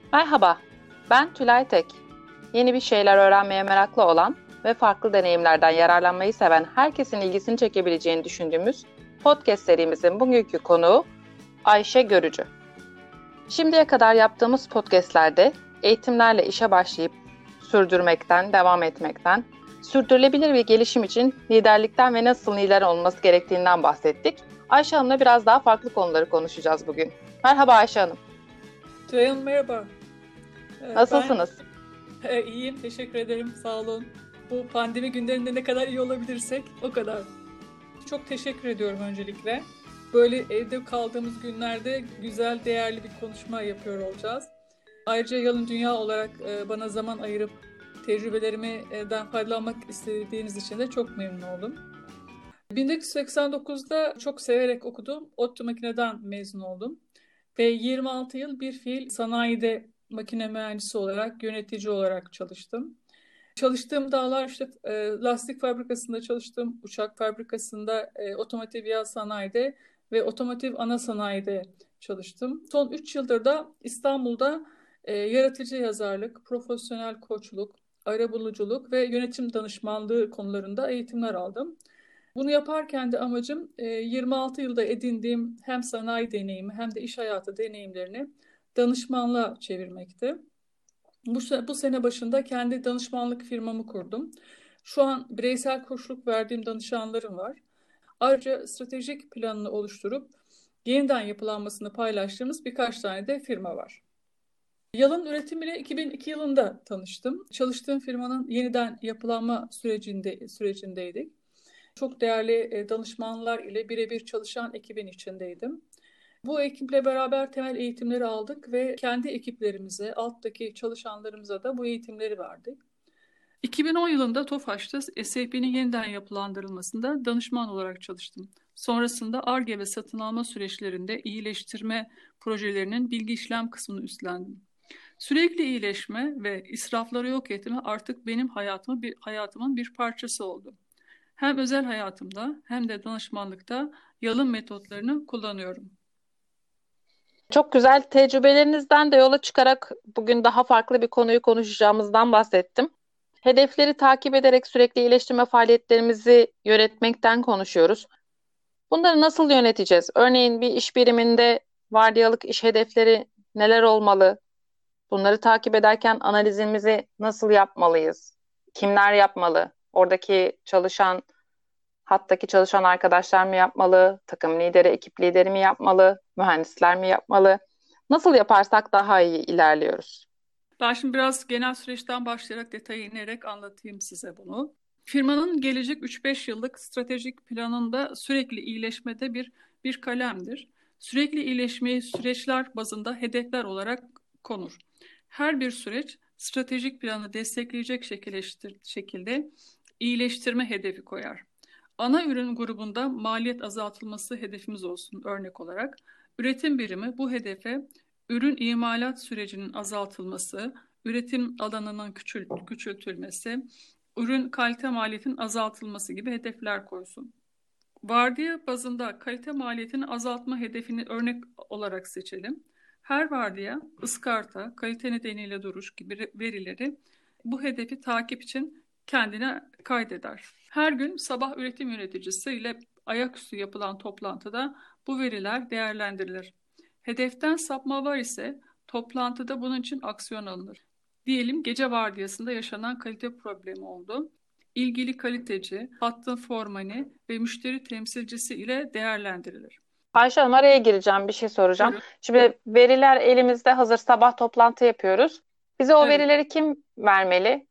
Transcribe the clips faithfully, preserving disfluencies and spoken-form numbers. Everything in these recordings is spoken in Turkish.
Merhaba, ben Tülay Tek. Yeni bir şeyler öğrenmeye meraklı olan ve farklı deneyimlerden yararlanmayı seven herkesin ilgisini çekebileceğini düşündüğümüz podcast serimizin bugünkü konuğu Ayşe Görücü. Şimdiye kadar yaptığımız podcastlerde eğitimlerle işe başlayıp sürdürmekten, devam etmekten, sürdürülebilir bir gelişim için liderlikten ve nasıl lider olması gerektiğinden bahsettik. Ayşe Hanım'la biraz daha farklı konuları konuşacağız bugün. Merhaba Ayşe Hanım. Tülay Hanım merhaba. Nasılsınız? Ben iyiyim, teşekkür ederim, sağ olun. Bu pandemi günlerinde ne kadar iyi olabilirsek o kadar. Çok teşekkür ediyorum öncelikle. Böyle evde kaldığımız günlerde güzel, değerli bir konuşma yapıyor olacağız. Ayrıca Yalın Dünya olarak bana zaman ayırıp tecrübelerimden faydalanmak istediğiniz için de çok memnun oldum. bin dokuz yüz seksen dokuzda çok severek okudum. ODTÜ Makine'den mezun oldum. Ve yirmi altı yıl bir fiil sanayide makine mühendisi olarak, yönetici olarak çalıştım. Çalıştığım dağlar işte e, lastik fabrikasında çalıştım, uçak fabrikasında, e, otomotiv yağ sanayide ve otomotiv ana sanayide çalıştım. Son üç yıldır da İstanbul'da e, yaratıcı yazarlık, profesyonel koçluk, arabuluculuk ve yönetim danışmanlığı konularında eğitimler aldım. Bunu yaparken de amacım yirmi altı yılda edindiğim hem sanayi deneyimi hem de iş hayatı deneyimlerini danışmanlığa çevirmekti. Bu, bu sene başında kendi danışmanlık firmamı kurdum. Şu an bireysel koçluk verdiğim danışanlarım var. Ayrıca stratejik planını oluşturup yeniden yapılanmasını paylaştığımız birkaç tane de firma var. Yalın üretimiyle iki bin iki yılında tanıştım. Çalıştığım firmanın yeniden yapılanma sürecinde sürecindeydik. Çok değerli danışmanlar ile birebir çalışan ekibin içindeydim. Bu ekiple beraber temel eğitimleri aldık ve kendi ekiplerimize, alttaki çalışanlarımıza da bu eğitimleri verdik. iki bin on yılında TOFAŞ'ta S A P'nin yeniden yapılandırılmasında danışman olarak çalıştım. Sonrasında Ar-Ge ve satın alma süreçlerinde iyileştirme projelerinin bilgi işlem kısmını üstlendim. Sürekli iyileşme ve israfları yok etme artık benim hayatımı bir, hayatımın bir parçası oldu. Hem özel hayatımda hem de danışmanlıkta yalın metotlarını kullanıyorum. Çok güzel tecrübelerinizden de yola çıkarak bugün daha farklı bir konuyu konuşacağımızdan bahsettim. Hedefleri takip ederek sürekli iyileştirme faaliyetlerimizi yönetmekten konuşuyoruz. Bunları nasıl yöneteceğiz? Örneğin bir iş biriminde vardiyalık iş hedefleri neler olmalı? Bunları takip ederken analizimizi nasıl yapmalıyız? Kimler yapmalı? Oradaki çalışan, hattaki çalışan arkadaşlar mı yapmalı? Takım lideri, ekip lideri mi yapmalı? Mühendisler mi yapmalı? Nasıl yaparsak daha iyi ilerliyoruz. Ben şimdi biraz genel süreçten başlayarak detaya inerek anlatayım size bunu. Firmanın gelecek üç beş yıllık stratejik planında sürekli iyileşmede bir bir kalemdir. Sürekli iyileşmeyi süreçler bazında hedefler olarak konur. Her bir süreç stratejik planı destekleyecek şekilde iyileştirme hedefi koyar. Ana ürün grubunda maliyet azaltılması hedefimiz olsun örnek olarak. Üretim birimi bu hedefe ürün imalat sürecinin azaltılması, üretim alanının küçül, küçültülmesi, ürün kalite maliyetinin azaltılması gibi hedefler koysun. Vardiya bazında kalite maliyetini azaltma hedefini örnek olarak seçelim. Her vardiya, ıskarta, kalite nedeniyle duruş gibi verileri bu hedefi takip için kendine kaydeder. Her gün sabah üretim yöneticisi ile ayaküstü yapılan toplantıda bu veriler değerlendirilir. Hedeften sapma var ise toplantıda bunun için aksiyon alınır. Diyelim gece vardiyasında yaşanan kalite problemi oldu. İlgili kaliteci, hattın formani ve müşteri temsilcisi ile değerlendirilir. Ayşe Hanım, araya gireceğim, bir şey soracağım. Buyurun. Şimdi veriler elimizde hazır, sabah toplantı yapıyoruz. Bize o Evet. verileri kim vermeli?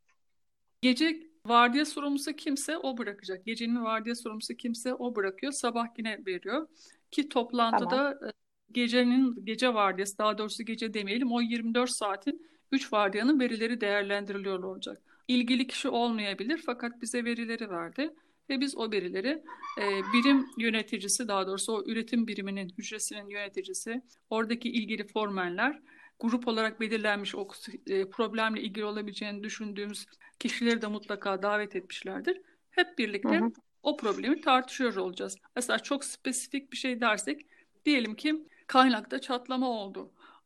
Gece vardiya sorumlusu kimse o bırakacak. Gecenin vardiya sorumlusu kimse o bırakıyor. Sabah yine veriyor. Ki Tamam. toplantıda e, gecenin gece vardiyası, daha doğrusu gece demeyelim, o yirmi dört saatin üç vardiyanın verileri değerlendiriliyor olacak. İlgili kişi olmayabilir fakat bize verileri verdi ve biz o verileri e, birim yöneticisi, daha doğrusu o üretim biriminin hücresinin yöneticisi, oradaki ilgili formenler, grup olarak belirlenmiş o e, problemle ilgili olabileceğini düşündüğümüz kişileri de mutlaka davet etmişlerdir. Hep Hı birlikte hı. o problemi tartışıyor olacağız. Mesela çok spesifik bir şey dersek, diyelim ki kaynakta çatlama oldu.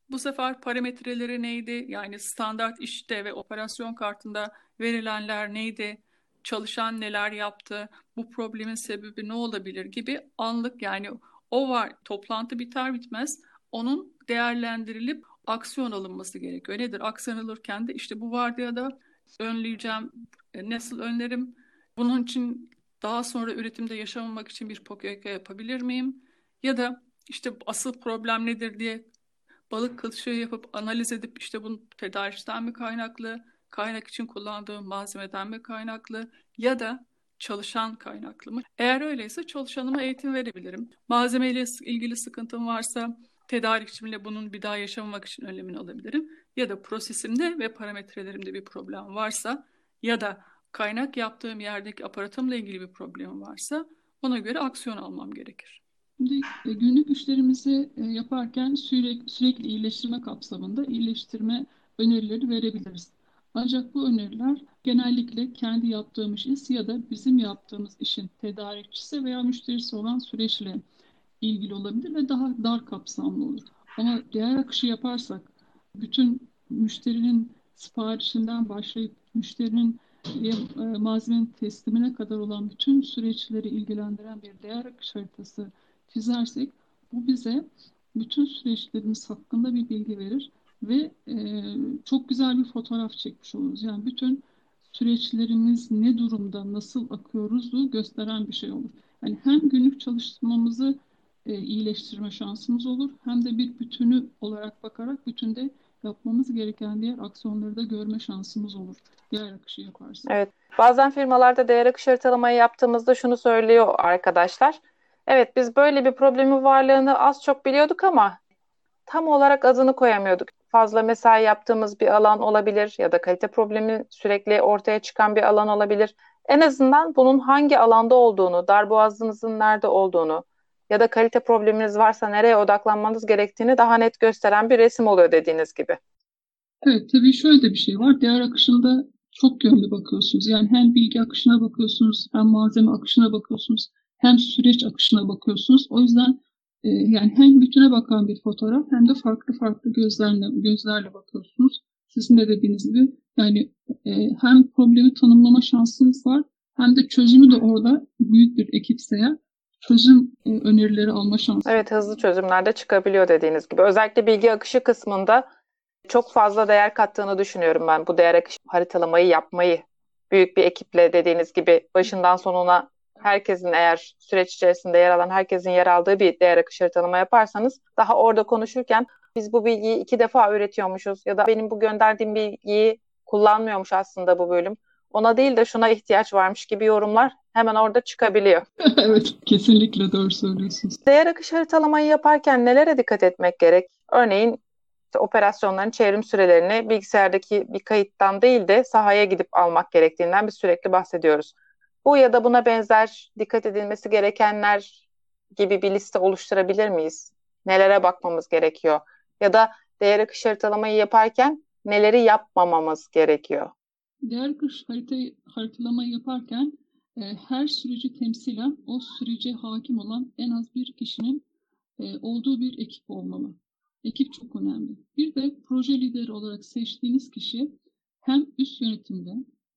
Bu sefer parametreleri neydi? Yani standart işte ve operasyon kartında verilenler neydi? Çalışan neler yaptı? Bu problemin sebebi ne olabilir gibi anlık, yani o var, toplantı biter bitmez onun değerlendirilip aksiyon alınması gerekiyor. Nedir? Aksiyon alırken de işte bu vardiyada önleyeceğim, e, nasıl önlerim? Bunun için daha sonra üretimde yaşamamak için bir P O K K yapabilir miyim? Ya da işte asıl problem nedir diye balık kılçığı yapıp analiz edip işte bu tedarikten mi kaynaklı, kaynak için kullandığım malzemeden mi kaynaklı ya da çalışan kaynaklı mı? Eğer öyleyse çalışanıma eğitim verebilirim. Malzemeyle ilgili sıkıntım varsa tedarikçimle bunun bir daha yaşamamak için önlemini alabilirim. Ya da prosesimde ve parametrelerimde bir problem varsa ya da kaynak yaptığım yerdeki aparatımla ilgili bir problem varsa ona göre aksiyon almam gerekir. Şimdi e, günlük işlerimizi e, yaparken sürekli, sürekli iyileştirme kapsamında iyileştirme önerileri verebiliriz. Ancak bu öneriler genellikle kendi yaptığımız iş ya da bizim yaptığımız işin tedarikçisi veya müşterisi olan süreçle ilgili olabilir ve daha dar kapsamlı olur. Ama değer akışı yaparsak bütün müşterinin siparişinden başlayıp müşterinin e, malzemenin teslimine kadar olan bütün süreçleri ilgilendiren bir değer akış haritası çizersek bu bize bütün süreçlerimiz hakkında bir bilgi verir ve e, çok güzel bir fotoğraf çekmiş oluruz. Yani bütün süreçlerimiz ne durumda, nasıl akıyoruzu gösteren bir şey olur. Yani hem günlük çalışmamızı e, iyileştirme şansımız olur hem de bir bütünü olarak bakarak bütünde yapmamız gereken diğer aksiyonları da görme şansımız olur. Değer akışı yaparsak. Evet. Bazen firmalarda değer akışı haritalamayı yaptığımızda şunu söylüyor arkadaşlar. Evet, biz böyle bir problemin varlığını az çok biliyorduk ama tam olarak adını koyamıyorduk. Fazla mesai yaptığımız bir alan olabilir ya da kalite problemi sürekli ortaya çıkan bir alan olabilir. En azından bunun hangi alanda olduğunu, darboğazınızın nerede olduğunu ya da kalite probleminiz varsa nereye odaklanmanız gerektiğini daha net gösteren bir resim oluyor dediğiniz gibi. Evet, tabii şöyle de bir şey var. Değer akışında çok yönlü bakıyorsunuz. Yani hem bilgi akışına bakıyorsunuz, hem malzeme akışına bakıyorsunuz, hem süreç akışına bakıyorsunuz. O yüzden e, yani hem bütüne bakan bir fotoğraf hem de farklı farklı gözlerle gözlerle bakıyorsunuz. Sizin de dediğiniz gibi yani e, hem problemi tanımlama şansınız var hem de çözümü de orada büyük bir ekipse eğer çözüm e, önerileri alma şansı. Evet, hızlı çözümler de çıkabiliyor dediğiniz gibi. Özellikle bilgi akışı kısmında çok fazla değer kattığını düşünüyorum ben bu değer akışı haritalamayı yapmayı. Büyük bir ekiple dediğiniz gibi başından sonuna herkesin, eğer süreç içerisinde yer alan herkesin yer aldığı bir değer akışı haritalama yaparsanız daha orada konuşurken biz bu bilgiyi iki defa üretiyormuşuz ya da benim bu gönderdiğim bilgiyi kullanmıyormuş aslında bu bölüm. Ona değil de şuna ihtiyaç varmış gibi yorumlar hemen orada çıkabiliyor. Evet, kesinlikle doğru söylüyorsunuz. Değer akışı haritalamayı yaparken nelere dikkat etmek gerek? Örneğin işte operasyonların çevrim sürelerini bilgisayardaki bir kayıttan değil de sahaya gidip almak gerektiğinden biz sürekli bahsediyoruz. Bu ya da buna benzer dikkat edilmesi gerekenler gibi bir liste oluşturabilir miyiz? Nelere bakmamız gerekiyor? Ya da değer akışı haritalamayı yaparken neleri yapmamamız gerekiyor? Değer akış haritayı, haritalamayı yaparken e, her süreci temsilen o sürece hakim olan en az bir kişinin e, olduğu bir ekip olmalı. Ekip çok önemli. Bir de proje lideri olarak seçtiğiniz kişi hem üst yönetimde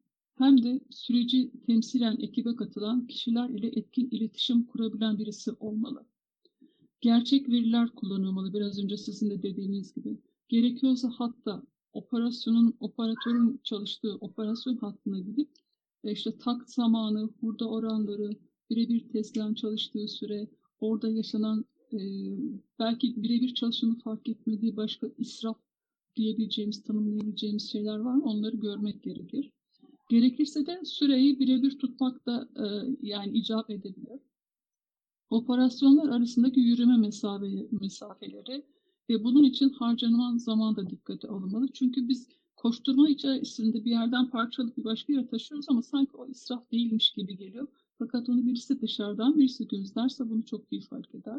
hem de süreci temsilen ekibe katılan kişiler ile etkin iletişim kurabilen birisi olmalı. Gerçek veriler kullanılmalı, biraz önce sizin de dediğiniz gibi. Gerekiyorsa hatta operasyonun, operatörün çalıştığı operasyon hattına gidip işte takt zamanı, hurda oranları, birebir tezgahın çalıştığı süre, orada yaşanan e, belki birebir çalışanın fark etmediği başka israf diyebileceğimiz, tanımlayabileceğimiz şeyler var mı? Onları görmek gerekir. Gerekirse de süreyi birebir tutmak da e, yani icap edebilir. Operasyonlar arasındaki yürüme mesafe, mesafeleri ve bunun için harcanan zaman da dikkate alınmalı. Çünkü biz koşturma içerisinde bir yerden parçalıp bir başka yere taşıyoruz ama sanki o israf değilmiş gibi geliyor. Fakat onu birisi dışarıdan birisi gözlerse bunu çok iyi fark eder.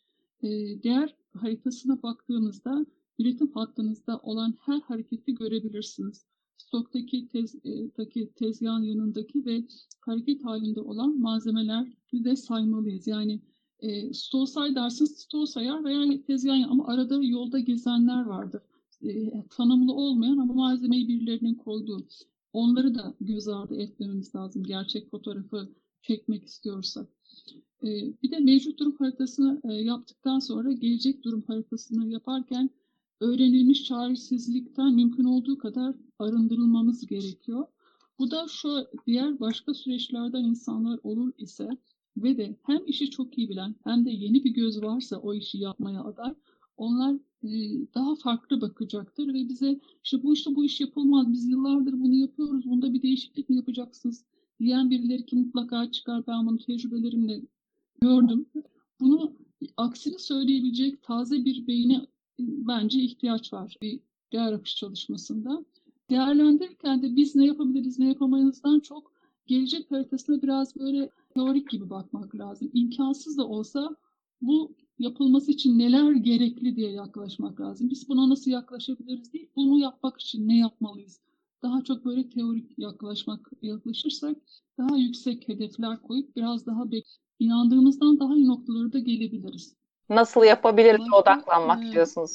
E, değer haritasına baktığımızda üretim hattınızda olan her hareketi görebilirsiniz. Stoktaki tez, e, tezgahın yanındaki ve hareket halinde olan malzemeleri de saymalıyız. Yani E, stoğu say dersiniz, stoğu sayar veya tezgah, ama arada yolda gezenler vardır. E, tanımlı olmayan ama malzemeyi birilerinin koyduğu. Onları da göz ardı etmememiz lazım gerçek fotoğrafı çekmek istiyorsak. E, bir de mevcut durum haritasını e, yaptıktan sonra gelecek durum haritasını yaparken öğrenilmiş çaresizlikten mümkün olduğu kadar arındırılmamız gerekiyor. Bu da şu diğer başka süreçlerden insanlar olur ise ve de hem işi çok iyi bilen hem de yeni bir göz varsa o işi yapmaya aday, onlar e, daha farklı bakacaktır ve bize işte bu işte bu iş yapılmaz, biz yıllardır bunu yapıyoruz, bunda bir değişiklik mi yapacaksınız diyen birileri ki mutlaka çıkar. Ben bunu tecrübelerimle gördüm. Bunu aksini söyleyebilecek taze bir beyine bence ihtiyaç var bir değer akışı çalışmasında. Değerlendirirken de biz ne yapabiliriz, ne yapamayızdan çok gelecek haritasına biraz böyle teorik gibi bakmak lazım. İmkansız da olsa bu yapılması için neler gerekli diye yaklaşmak lazım. Biz buna nasıl yaklaşabiliriz değil, bunu yapmak için ne yapmalıyız? Daha çok böyle teorik yaklaşmak yaklaşırsak daha yüksek hedefler koyup biraz daha bek inandığımızdan daha iyi noktalara da gelebiliriz. Nasıl yapabiliriz Başka, odaklanmak e, diyorsunuz.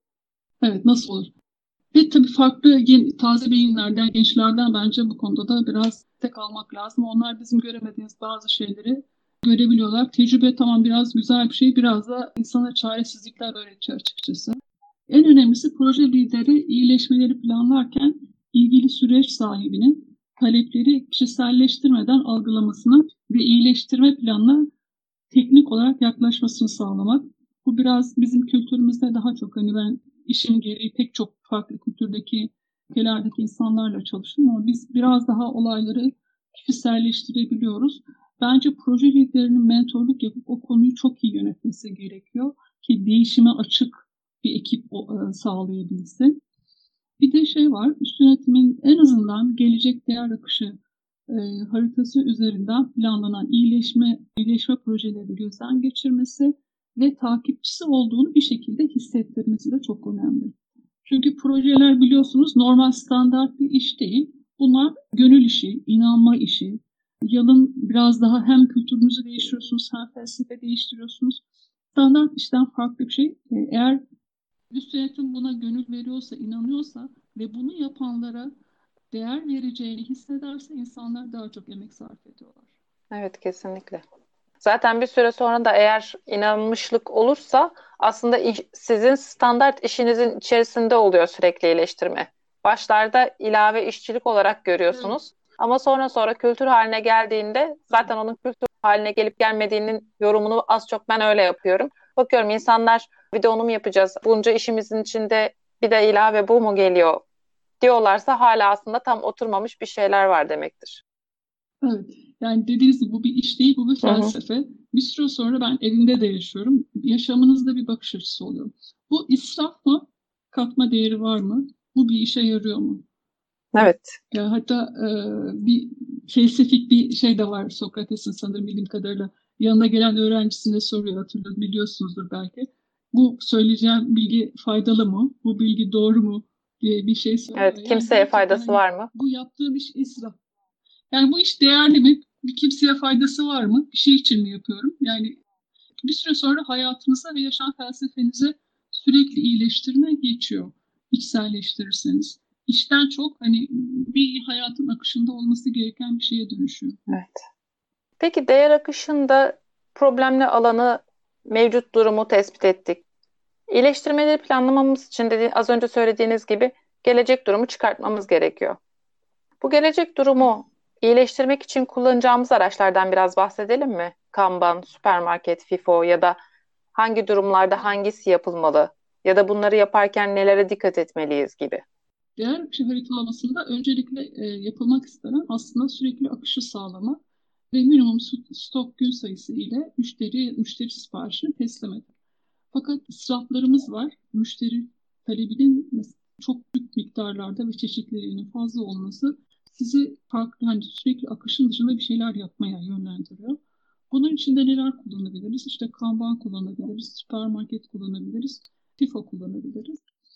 evet, nasıl olur? Ve tabii farklı yeni, taze beyinlerden, gençlerden bence bu konuda da biraz tek almak lazım. Onlar bizim göremediğimiz bazı şeyleri görebiliyorlar. Tecrübe tamam biraz güzel bir şey, biraz da insana çaresizlikler öğretiyor açıkçası. En önemlisi proje lideri iyileşmeleri planlarken ilgili süreç sahibinin talepleri kişiselleştirmeden algılamasını ve iyileştirme planına teknik olarak yaklaşmasını sağlamak. Bu biraz bizim kültürümüzde daha çok, hani ben işim gereği pek çok farklı kültürdeki ülkelerdeki insanlarla çalıştım ama biz biraz daha olayları kişiselleştirebiliyoruz. Bence proje liderinin mentorluk yapıp o konuyu çok iyi yönetmesi gerekiyor ki değişime açık bir ekip sağlayabilsin. Bir de şey var, üst yönetimin en azından gelecek değer akışı e, haritası üzerinden planlanan iyileşme, iyileşme projeleri gözden geçirmesi ve takipçisi olduğunu bir şekilde hissettirmesi de çok önemli. Çünkü projeler biliyorsunuz normal standart bir iş değil. Bunlar gönül işi, inanma işi. Yalın biraz daha hem kültürünüzü değiştiriyorsunuz hem felsefe değiştiriyorsunuz. Standart işten farklı bir şey. Eğer üst yönetim buna gönül veriyorsa, inanıyorsa ve bunu yapanlara değer vereceğini hissederse insanlar daha çok emek sarf ediyorlar. Evet, kesinlikle. Zaten bir süre sonra da eğer inanmışlık olursa aslında iş, sizin standart işinizin içerisinde oluyor sürekli iyileştirme. Başlarda ilave işçilik olarak görüyorsunuz. Evet. Ama sonra sonra kültür haline geldiğinde zaten onun kültür haline gelip gelmediğinin yorumunu az çok ben öyle yapıyorum. Bakıyorum insanlar bir de onu mu yapacağız? Bunca işimizin içinde bir de ilave bu mu geliyor diyorlarsa hala aslında tam oturmamış bir şeyler var demektir. Evet. Yani dediğiniz gibi bu bir iş değil, bu bir felsefe. Hı hı. Bir süre sonra ben evimde de yaşıyorum. Yaşamınızda bir bakış açısı oluyor. Bu israf mı? Katma değeri var mı? Bu bir işe yarıyor mu? Evet. Yani hatta e, bir felsefik bir şey de var Sokrates'in sanırım bildiğim kadarıyla. Yanına gelen öğrencisine soruyor, hatırladım, biliyorsunuzdur belki. Bu söyleyeceğim bilgi faydalı mı? Bu bilgi doğru mu? diye bir şey soruyor. Evet, kimseye yani faydası hani, var mı? Bu yaptığım iş israf. Yani bu iş değerli mi? Bir kimseye faydası var mı? Bir şey için mi yapıyorum? Yani bir süre sonra hayatınıza ve yaşam felsefenize sürekli iyileştirme geçiyor. İçselleştirirseniz. İşten çok hani bir hayatın akışında olması gereken bir şeye dönüşüyor. Evet. Peki değer akışında problemli alanı, mevcut durumu tespit ettik. İyileştirmeleri planlamamız için de az önce söylediğiniz gibi gelecek durumu çıkartmamız gerekiyor. Bu gelecek durumu iyileştirmek için kullanacağımız araçlardan biraz bahsedelim mi? Kanban, süpermarket, FIFO ya da hangi durumlarda hangisi yapılmalı ya da bunları yaparken nelere dikkat etmeliyiz gibi. Değer akışı haritalamasında öncelikle e, yapılmak istenen aslında sürekli akışı sağlama ve minimum stok gün sayısı ile müşteri müşteri siparişini teslim etmek. Fakat israflarımız var. Müşteri talebinin çok büyük miktarlarda ve çeşitliliğinin fazla olması sizi farklı, hani sürekli akışın dışında bir şeyler yapmaya yönlendiriyor. Bunun için de neler kullanabiliriz? İşte Kanban kullanabiliriz, süpermarket kullanabiliriz, FIFO kullanabiliriz.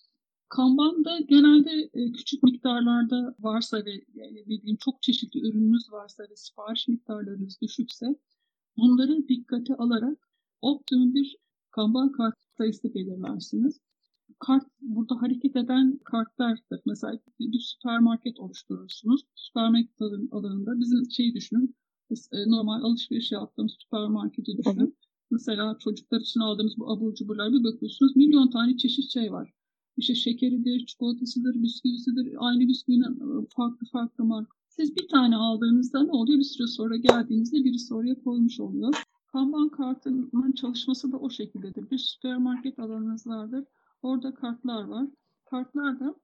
Kanban'da genelde küçük miktarlarda varsa ve dediğim çok çeşitli ürününüz varsa ve sipariş miktarlarınız düşükse bunları dikkate alarak optimum bir Kanban kart sayısı belirlersiniz. Kart, burada hareket eden kartlardır. Mesela bir süpermarket oluşturursunuz. Süpermarket alanında bizim şeyi düşünün. Normal alışveriş yaptığımız süpermarketi düşünün. Hı hı. Mesela çocuklar için aldığımız bu abur cuburlar, bir bakıyorsunuz milyon tane çeşit şey var. İşte şekeridir, çikolatasıdır, bisküvisidir, aynı bisküvinin farklı farklı marka. Siz bir tane aldığınızda ne oluyor? Bir süre sonra geldiğinizde birisi oraya koymuş oluyor. Kanban kartının çalışması da o şekildedir. Bir süpermarket alanınız vardır. Orada kartlar var. Kartlarda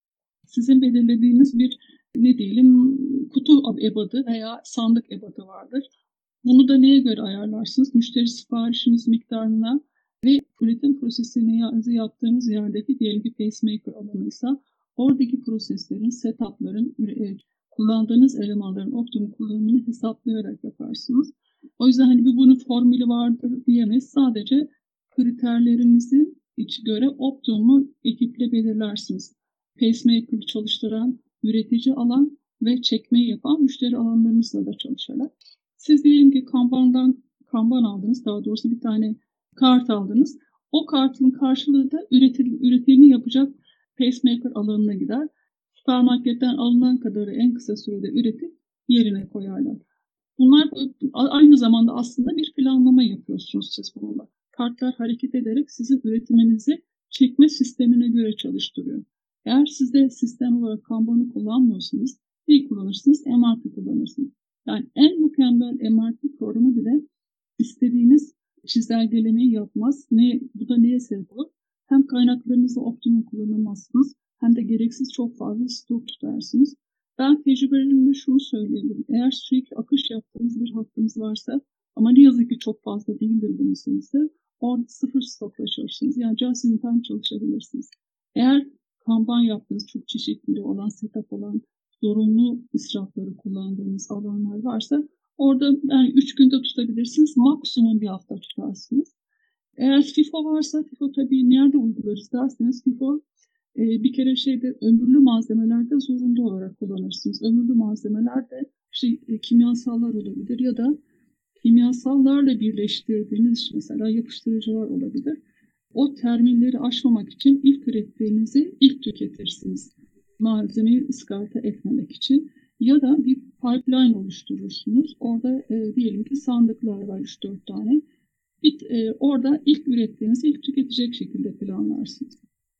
sizin belirlediğiniz bir ne diyelim kutu ebadı veya sandık ebadı vardır. Bunu da neye göre ayarlarsınız? Müşteri siparişiniz miktarına ve üretim prosesini yaptığınız yerdeki diyelim ki pacemaker alanıysa oradaki proseslerin, setupların, kullandığınız elemanların optimum kullanımını hesaplayarak yaparsınız. O yüzden hani bir bunun formülü vardır diyemeyiz. Sadece kriterlerinizin içi göre optimumu ekiple belirlersiniz. Pacemaker çalıştıran, üretici alan ve çekmeyi yapan müşteri alanlarınızla da çalışarak. Siz diyelim ki Kanban'dan Kanban aldınız, daha doğrusu bir tane kart aldınız. O kartın karşılığı da üretim, üretimini yapacak pacemaker alanına gider. Süpermarketten alınan kadarı en kısa sürede üretip yerine koyarlar. Bunlar aynı zamanda aslında bir planlama yapıyorsunuz siz bununla. Kartlar hareket ederek sizin üretiminizi çekme sistemine göre çalıştırıyor. Eğer siz de sistem olarak Kanban'ı kullanmıyorsanız neyi kullanırsınız? M R P kullanırsınız. Yani en mükemmel M R P programı bile istediğiniz çizelgelemeyi yapmaz. Ne, bu da neye sebep olur? Hem kaynaklarınızı optimum kullanamazsınız hem de gereksiz çok fazla stok tutarsınız. Ben tecrübelerimde şunu söyleyebilirim. Eğer sürekli akış yaptığınız bir hattınız varsa ama ne yazık ki çok fazla değildir bu meselesi, orada sıfır stokla çalışırsınız. Yani just in time çalışabilirsiniz. Eğer Kanban yaptığınız çok çeşitli olan, setup olan, zorunlu israfları kullandığınız alanlar varsa orada yani üç günde tutabilirsiniz. Maksimum bir hafta tutarsınız. Eğer FIFO varsa FIFO tabii nerede uygularız derseniz FIFO e, bir kere şeyde ömürlü malzemelerde zorunlu olarak kullanırsınız. Ömürlü malzemelerde işte e, kimyasallar olabilir ya da kimyasallarla birleştirdiğiniz mesela yapıştırıcılar olabilir. O terminleri aşmamak için ilk ürettiğinizi ilk tüketirsiniz. Malzemeyi ıskarta etmemek için. Ya da bir pipeline oluşturursunuz. Orada e, diyelim ki sandıklar var üç dört tane. Bir, e, orada ilk ürettiğinizi ilk tüketecek şekilde planlarsınız.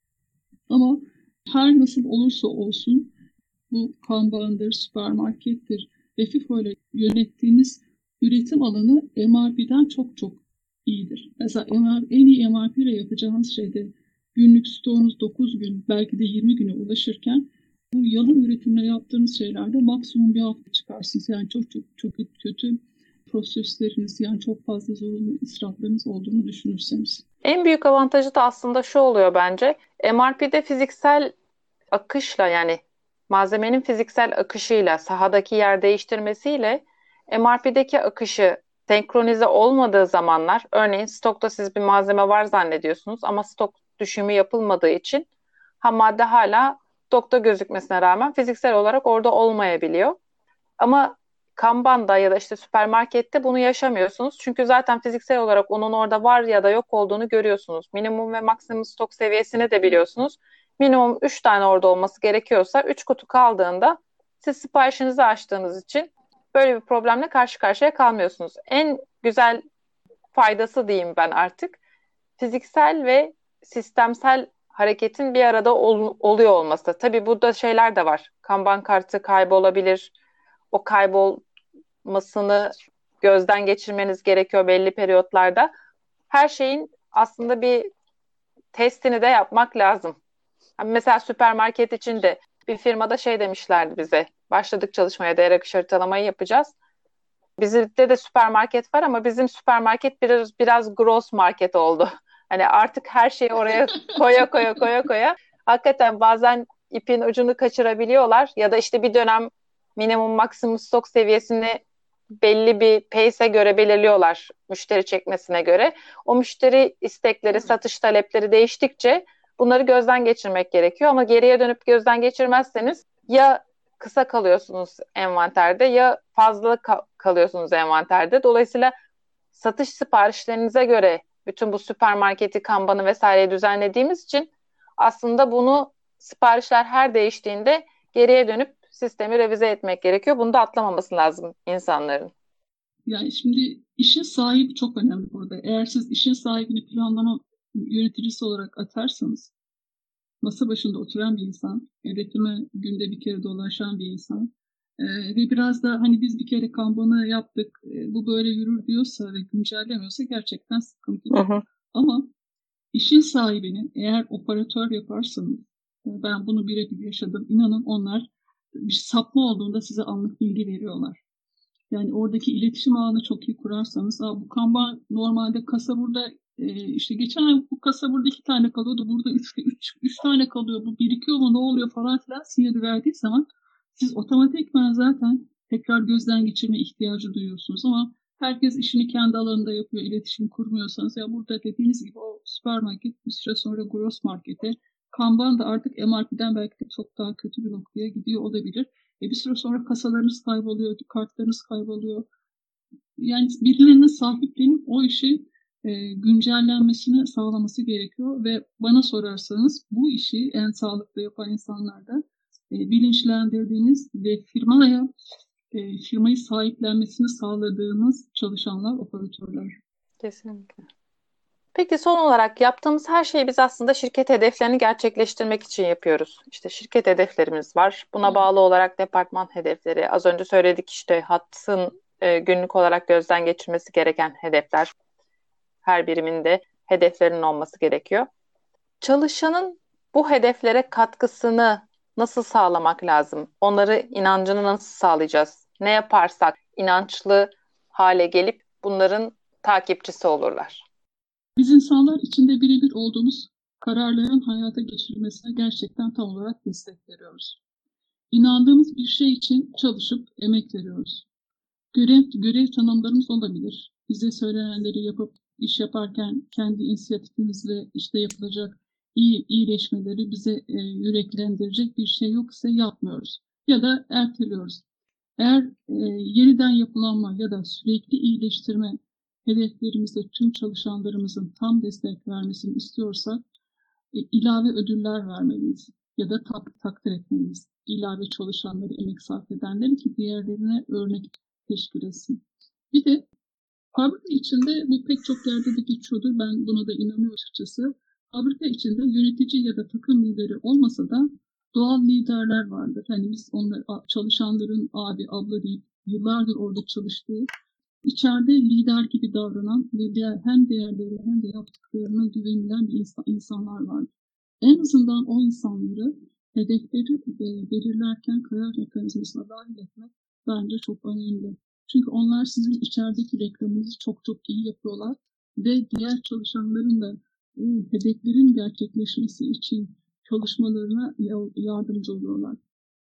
Ama her nasıl olursa olsun bu Kanban'dır, süpermarkettir ve FIFO ile yönettiğiniz üretim alanı M R P'den çok çok iyidir. Mesela M R, en iyi M R P ile yapacağınız şeyde günlük stoğunuz dokuz gün belki de yirmi güne ulaşırken bu yalın üretimle yaptığınız şeylerde maksimum bir hafta çıkarsınız. Yani çok çok çok kötü prosesleriniz yani çok fazla zorunlu israflarınız olduğunu düşünürseniz. En büyük avantajı da aslında şu oluyor bence. M R P'de fiziksel akışla yani malzemenin fiziksel akışıyla sahadaki yer değiştirmesiyle M R P'deki akışı senkronize olmadığı zamanlar örneğin stokta siz bir malzeme var zannediyorsunuz ama stok düşümü yapılmadığı için ham madde hala stokta gözükmesine rağmen fiziksel olarak orada olmayabiliyor. Ama Kanban'da ya da işte süpermarkette bunu yaşamıyorsunuz. Çünkü zaten fiziksel olarak onun orada var ya da yok olduğunu görüyorsunuz. Minimum ve maksimum stok seviyesini de biliyorsunuz. Minimum üç tane orada olması gerekiyorsa üç kutu kaldığında siz siparişinizi açtığınız için böyle bir problemle karşı karşıya kalmıyorsunuz. En güzel faydası diyeyim ben artık. Fiziksel ve sistemsel hareketin bir arada ol, oluyor olması. Tabii burada şeyler de var. Kanban kartı kaybolabilir. O kaybolmasını gözden geçirmeniz gerekiyor belli periyotlarda. Her şeyin aslında bir testini de yapmak lazım. Mesela süpermarket için de bir firmada şey demişlerdi bize. Başladık çalışmaya, değer akış haritalamayı yapacağız. Bizde de süpermarket var ama bizim süpermarket biraz biraz gross market oldu. Hani artık her şeyi oraya koya koya koya koya. Hakikaten bazen ipin ucunu kaçırabiliyorlar ya da işte bir dönem minimum maksimum stok seviyesini belli bir pace'e göre belirliyorlar müşteri çekmesine göre. O müşteri istekleri, satış talepleri değiştikçe bunları gözden geçirmek gerekiyor ama geriye dönüp gözden geçirmezseniz ya kısa kalıyorsunuz envanterde ya fazla ka- kalıyorsunuz envanterde. Dolayısıyla satış siparişlerinize göre bütün bu süpermarketi, kanbanı vesaireyi düzenlediğimiz için aslında bunu siparişler her değiştiğinde geriye dönüp sistemi revize etmek gerekiyor. Bunu da atlamaması lazım insanların. Yani şimdi işin sahibi çok önemli burada. Eğer siz işin sahibini planlama yöneticisi olarak atarsanız, masa başında oturan bir insan, üretime günde bir kere dolaşan bir insan e, ve biraz da hani biz bir kere kanbanı yaptık, e, bu böyle yürür diyorsa ve güncellemiyorsa gerçekten sıkıntı. Hı hı. Ama işin sahibini eğer operatör yaparsanız, e, ben bunu birebir yaşadım, inanın onlar bir sapma olduğunda size anlık bilgi veriyorlar. Yani oradaki iletişim ağını çok iyi kurarsanız, Aa, bu kanban normalde kasa burada e, işte geçen ay bu kasa burada iki tane kalıyordu, burada üç, üç, üç tane kalıyor, bu birikiyor mu ne oluyor falan filan sinyali verdiği zaman siz otomatikman zaten tekrar gözden geçirme ihtiyacı duyuyorsunuz. Ama herkes işini kendi alanında yapıyor, iletişim kurmuyorsanız, ya burada dediğiniz gibi o süpermarket bir süre sonra gross markete, kanban da artık M R P'den belki de çok daha kötü bir noktaya gidiyor olabilir. E bir süre sonra kasalarınız kayboluyor, kartlarınız kayboluyor. Yani birilerinin sahiplenip o işi e, güncellenmesini sağlaması gerekiyor ve bana sorarsanız bu işi en sağlıklı yapan insanlardan e, bilinçlendirdiğiniz ve firmaya e, firmayı sahiplenmesini sağladığınız çalışanlar, operatörler. Kesinlikle. Peki son olarak yaptığımız her şeyi biz aslında şirket hedeflerini gerçekleştirmek için yapıyoruz. İşte şirket hedeflerimiz var. Buna bağlı olarak departman hedefleri. Az önce söyledik işte hattın e, günlük olarak gözden geçirmesi gereken hedefler. Her biriminde hedeflerinin olması gerekiyor. Çalışanın bu hedeflere katkısını nasıl sağlamak lazım? Onları inancını nasıl sağlayacağız? Ne yaparsak inançlı hale gelip bunların takipçisi olurlar. Biz insanlar içinde birebir olduğumuz kararların hayata geçirilmesine gerçekten tam olarak destek veriyoruz. İnandığımız bir şey için çalışıp emek veriyoruz. Görev, görev tanımlarımız olabilir. Bize söylenenleri yapıp iş yaparken kendi inisiyatifimizle işte yapılacak iyi iyileşmeleri bize e, yüreklendirecek bir şey yoksa yapmıyoruz. Ya da erteliyoruz. Eğer e, yeniden yapılanma ya da sürekli iyileştirme hedeflerimizde tüm çalışanlarımızın tam destek vermesini istiyorsak e, ilave ödüller vermeliyiz ya da tak, takdir etmeliyiz. İlave çalışanları, emek sarf edenleri ki diğerlerine örnek teşkil etsin. Bir de fabrika içinde bu pek çok yerde de geçiyordur. Ben buna da inanıyorum açıkçası. Fabrika içinde yönetici ya da takım lideri olmasa da doğal liderler vardır. Hani biz onları çalışanların abi, abla deyip yıllardır orada çalıştığı, içeride lider gibi davranan ve diğer, hem değerleri hem de yaptıklarına güvenilen bir insan, insanlar vardır. En azından o insanları hedefleri e, belirlerken karar mekanizmasına dahil etmek bence çok önemli. Çünkü onlar sizin içerideki reklamınızı çok çok iyi yapıyorlar ve diğer çalışanların da e, hedeflerin gerçekleşmesi için çalışmalarına yardımcı oluyorlar.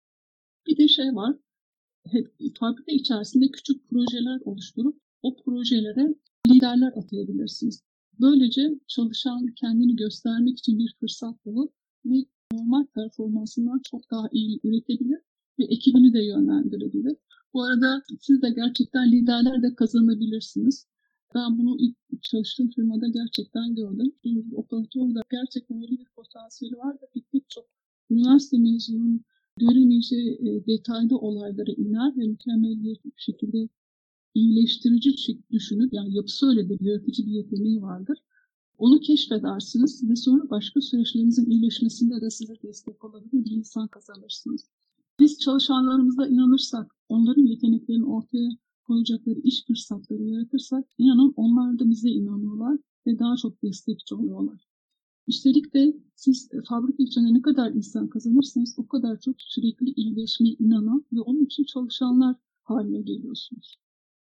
Bir de şey var, fabrika içerisinde küçük projeler oluşturup o projelere liderler atayabilirsiniz. Böylece çalışan kendini göstermek için bir fırsat bulur ve normal performansından çok daha iyi üretebilir ve ekibini de yönlendirebilir. Bu arada siz de gerçekten liderler de kazanabilirsiniz. Ben bunu ilk çalıştığım firmada gerçekten gördüm. Operatörde gerçekten öyle bir potansiyeli var da pek çok üniversite mezununun göremeyeceği e, detayda olaylara iner ve mükemmeliyetli bir şekilde iyileştirici düşünüp, yani yapısı öyledir, yaratıcı bir yeteneği vardır. Onu keşfedersiniz ve sonra başka süreçlerinizin iyileşmesinde de size destek olabilir bir insan kazanırsınız. Biz çalışanlarımıza inanırsak, onların yeteneklerini ortaya koyacakları iş fırsatları yaratırsak, inanın onlar da bize inanıyorlar ve daha çok destekçi oluyorlar. Üstelik de siz fabrika içinde ne kadar insan kazanırsanız o kadar çok sürekli iyileşmeye inanan ve onun için çalışanlar haline geliyorsunuz.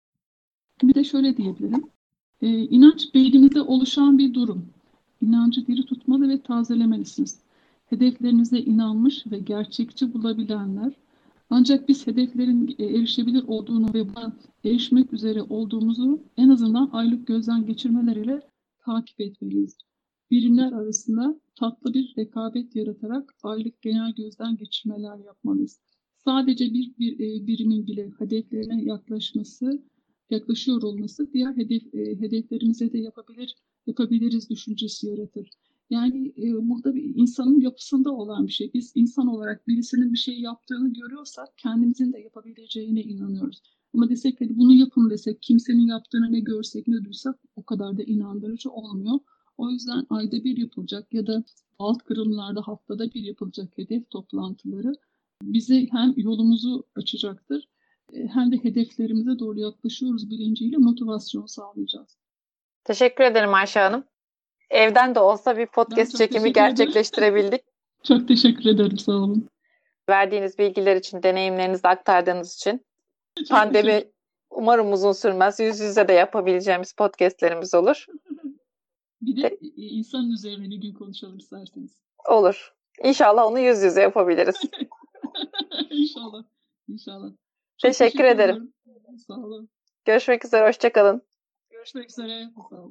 Bir de şöyle diyebilirim. Ee, inanç beynimizde oluşan bir durum. İnancı diri tutmalı ve tazelemelisiniz. Hedeflerinize inanmış ve gerçekçi bulabilenler, ancak biz hedeflerin erişebilir olduğunu ve buna erişmek üzere olduğumuzu en azından aylık gözden geçirmeleriyle takip etmeliyiz. Birimler arasında tatlı bir rekabet yaratarak aylık genel gözden geçirmeler yapmalıyız. Sadece bir, bir e, birimin bile hedeflerine yaklaşması yaklaşıyor olması diğer hedef e, hedeflerimize de yapabilir yapabiliriz düşüncesi yaratır. Yani e, burada bir insanın yapısında olan bir şey. Biz insan olarak birisinin bir şey yaptığını görüyorsak kendimizin de yapabileceğine inanıyoruz. Ama desek hadi bunu yapın desek, kimsenin yaptığını ne görsek ne duysak o kadar da inandırıcı olmuyor. O yüzden ayda bir yapılacak ya da alt kırımlarda haftada bir yapılacak hedef toplantıları bize hem yolumuzu açacaktır hem de hedeflerimize doğru yaklaşıyoruz bilinciyle motivasyon sağlayacağız. Teşekkür ederim Ayşe Hanım. Evden de olsa bir podcast çekimi gerçekleştirebildik. Çok teşekkür ederim, sağ olun. Verdiğiniz bilgiler için, deneyimlerinizi aktardığınız için. Çok Pandemi umarım uzun sürmez. Yüz yüze de yapabileceğimiz podcastlerimiz olur. Bir de insan üzerine bir gün konuşalım isterseniz. Olur. İnşallah onu yüz yüze yapabiliriz. İnşallah. İnşallah. Teşekkür, teşekkür ederim. Sağ olun. Görüşmek üzere. Hoşça kalın. Görüşmek üzere. Sağ olun.